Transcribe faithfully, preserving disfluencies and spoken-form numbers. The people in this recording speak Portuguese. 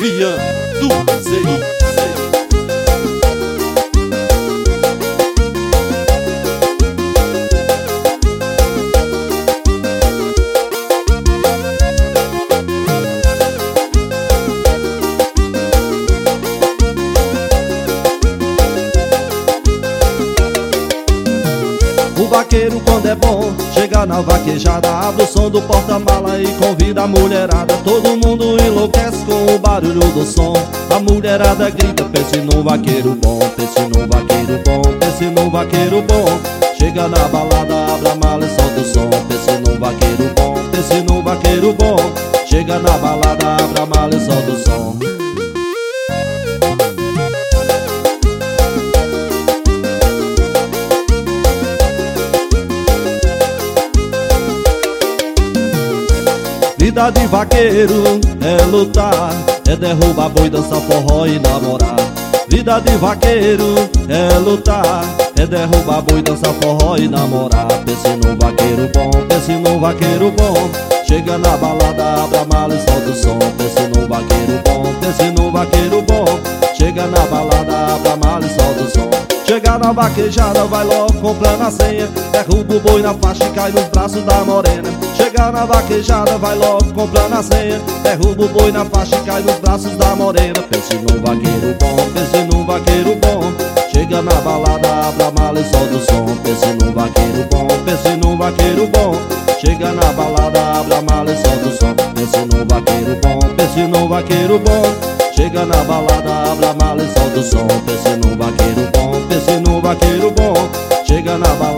Vian do Cruzeiro. O vaqueiro quando é bom, chega na vaquejada, abre o som do porta-mala e convida a mulherada. Todo mundo enlouquece com o barulho do som. A mulherada grita, pense num vaqueiro bom, pense num vaqueiro bom, pense num vaqueiro bom. Chega na balada, abre a mala e solta o som. Pense num vaqueiro bom, pense num vaqueiro bom. Chega na balada, abre a mala e solta o som. Vida de vaqueiro é lutar, é derrubar boi, dançar forró e namorar. Vida de vaqueiro é lutar, é derrubar boi, dançar forró e namorar. Pense num vaqueiro bom, pense num vaqueiro bom. Chega na balada, abre a mala e solta o som. Pense num vaqueiro bom, pense num vaqueiro bom. Chega na balada, abre a mala e solta o som. Chega na vaquejada, vai logo comprando a senha. Derruba o boi na faixa e cai nos braços da morena. Chega na vaquejada, vai logo comprando a senha. Derruba o boi na faixa e cai nos braços da morena. Pense num vaqueiro bom, pense num vaqueiro bom. Chega na balada, abre a mala e solta o som. Pense num vaqueiro bom, pense num vaqueiro bom. Chega na balada, abre a mala e solta o som. Pense num vaqueiro bom, pense num vaqueiro bom. Chega na balada, abre a mala e solta o som. Pense num vaqueiro bom, pense num vaqueiro bom. Chega na balada.